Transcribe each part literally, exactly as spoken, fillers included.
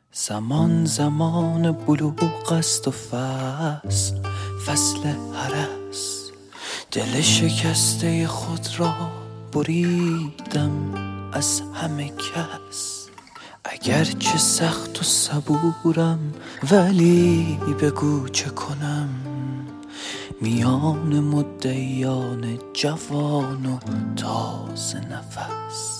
زمان زمان بلوغ است و فصل فصل هرس. دل شکسته خود را بریدم از همه کس. اگرچه سخت و صبورم ولی بگو چه کنم، میان مدعیان جوان و تازه نفس.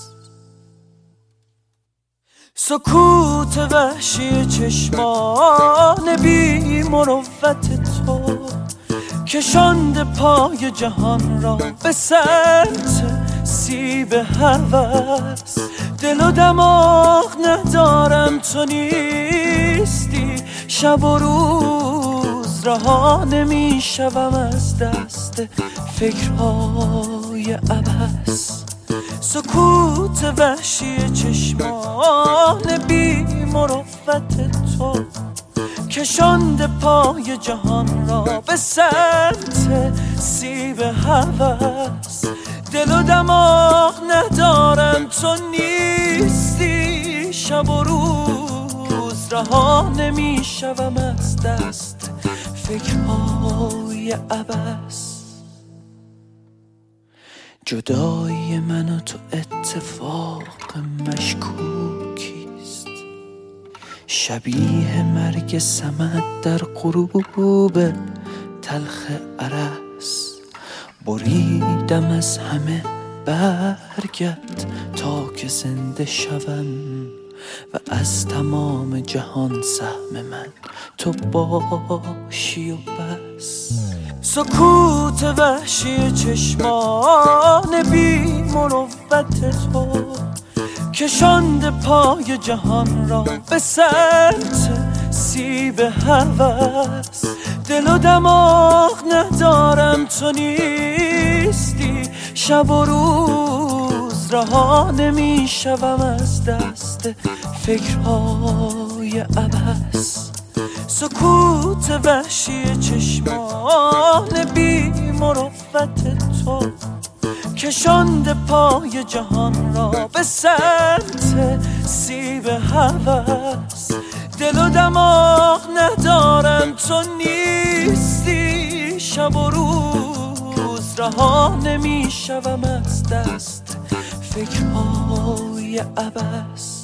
سکوت وحشی چشمان بی مروت تو کشانده پای جهان را به سمت سیب هوس. دل و دماغ ندارم تو نیستی، شب و روز رها نمی شوم از دست فکرهای عبث. سکوت وحشی چشمان بی مروت تو کشانده پای جهان را به سمت سیب هوس. دل و دماغ ندارم تو نیستی، شب و روز رها نمی شوم از دست فکرهای عبث. جدایی من و تو اتفاق مشکوکیست، شبیه مرگ صمد در غروب تلخ ارس. بریدم از همه برگت تا که زنده شوم و از تمام جهان سهم من تو باشی و بس. سکوت وحشی چشمان بی مروت تو کشانده پای جهان را به سمت سیب هوس. دل و دماغ ندارم تو نیستی، شب و روز رها نمی شوم از دست فکرهای عبث. سکوت وحشی چشمان بی مروت تو کشانده پای جهان را به سمت سیب هوس. دل و دماغ ندارم تو نیستی، شب و روز رها نمی شوم از دست فکرهای عبث.